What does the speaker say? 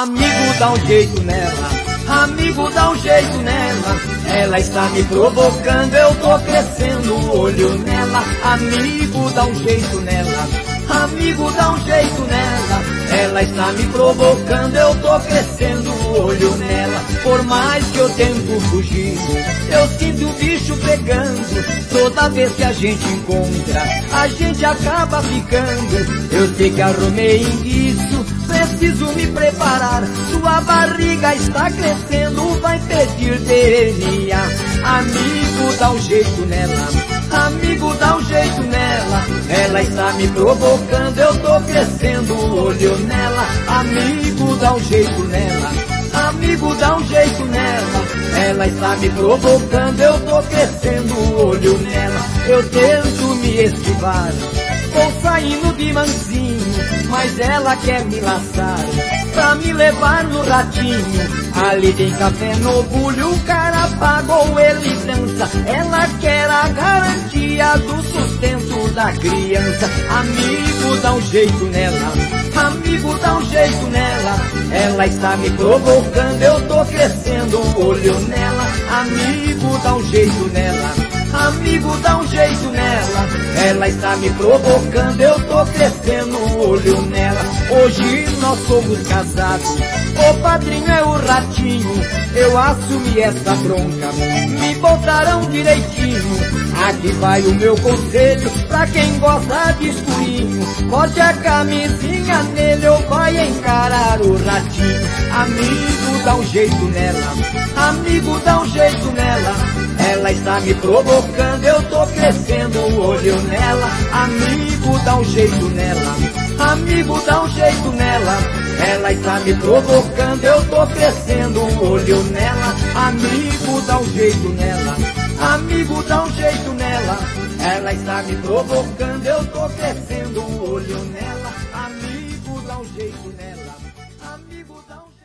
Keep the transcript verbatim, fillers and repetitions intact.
Amigo, dá um jeito nela, amigo, dá um jeito nela. Ela está me provocando, eu tô crescendo o olho nela. Amigo, dá um jeito nela, amigo, dá um jeito nela. Ela está me provocando, eu tô crescendo o olho nela. Por mais que eu tento fugir, eu sinto o bicho pegando. Toda vez que a gente encontra, a gente acaba ficando. Eu sei que arrumei indício, preciso me preparar. Sua barriga está crescendo, vai pedir D N A. Amigo, dá um jeito nela, amigo, dá um jeito nela. Ela está me provocando, eu tô crescendo o olho nela. Amigo, dá um jeito nela, amigo, dá um jeito nela. Ela está me provocando, eu tô crescendo o olho nela. Eu tento me esquivar, tô saindo de mansinho, mas ela quer me laçar pra me levar no ratinho. Ali tem café no bulho, o cara pagou, ele dança. Ela quer a garantia do sustento da criança. Amigo, dá um jeito nela, amigo, dá um jeito nela. Ela está me provocando, eu tô crescendo o olho nela. Amigo, dá um jeito nela, amigo, dá um jeito nela. Ela está me provocando, eu tô crescendo o olho nela. Hoje nós somos casados, o padrinho é o ratinho. Eu assumi essa bronca, me botaram direitinho. Aqui vai o meu conselho pra quem gosta de escurinho. Bote a camisinha nele ou vai encarar o ratinho. Amigo, dá um jeito nela, amigo, dá um jeito nela. Ela está me provocando, eu tô crescendo o olho nela. Amigo, dá um jeito nela, amigo, dá um jeito nela. Ela está me provocando, eu tô crescendo o olho nela. Amigo, dá um jeito nela, amigo, dá um jeito nela. Ela está me provocando, eu tô crescendo o olho nela. Amigo, dá um jeito nela, amigo, dá um jeito nela.